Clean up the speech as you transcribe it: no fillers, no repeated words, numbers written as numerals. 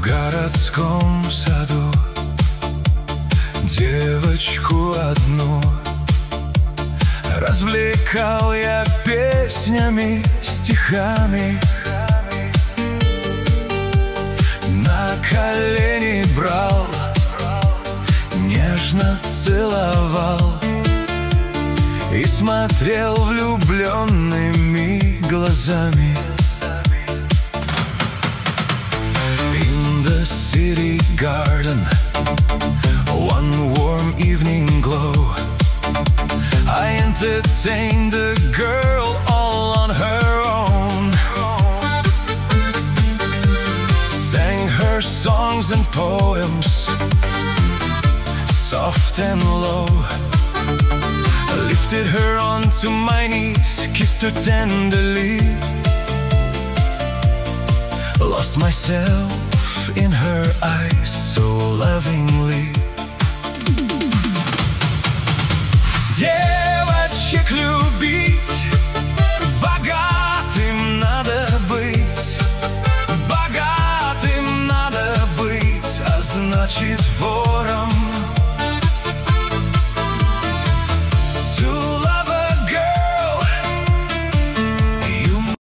В городском саду девочку одну развлекал я песнями, стихами. На колени брал, нежно целовал и смотрел влюбленными глазами. In the city garden, one warm evening glow, I entertained the girl all on her own. Sang her songs and poems, soft and low. Lifted her onto my knees, kissed her tenderly. Lost myself in her eyes so lovingly.